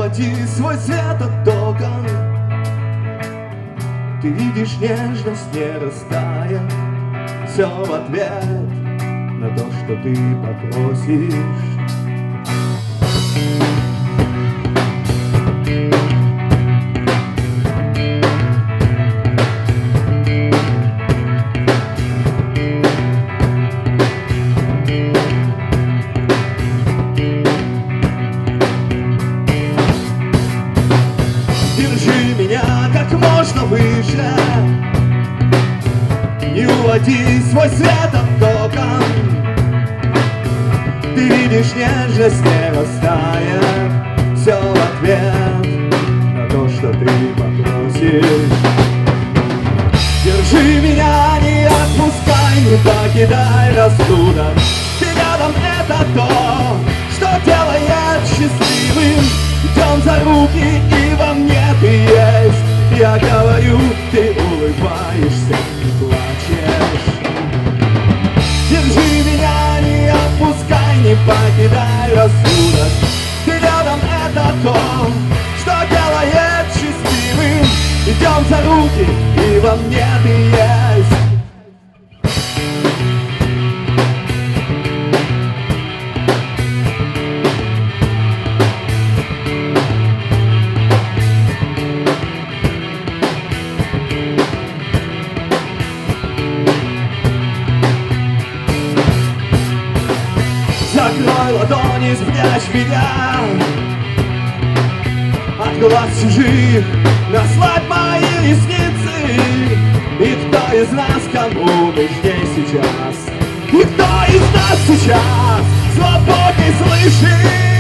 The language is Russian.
уводи свой свет от окон. Ты видишь нежность, не растая, все в ответ на то, что ты попросишь. Держи меня как можно выше, не уводи свой свет от окон. Ты видишь нежность, не растая, все в ответ на то, что ты попросишь. Держи меня, не отпускай, не покидай рассудок. Ты рядом, это то, что делает счастливым. Идем за руки, и во мне ты есть. Я говорю, ты улыбаешься и плачешь. Держи меня, не отпускай, не покидай рассудок. Ты рядом, это то, что делает счастливым. Идем за руки, и во мне ты есть. Закрой ладони, спрячь меня от глаз чужих, наслать мои ресницы. И кто из нас кому нужней сейчас? И кто из нас сейчас свободней, слышит?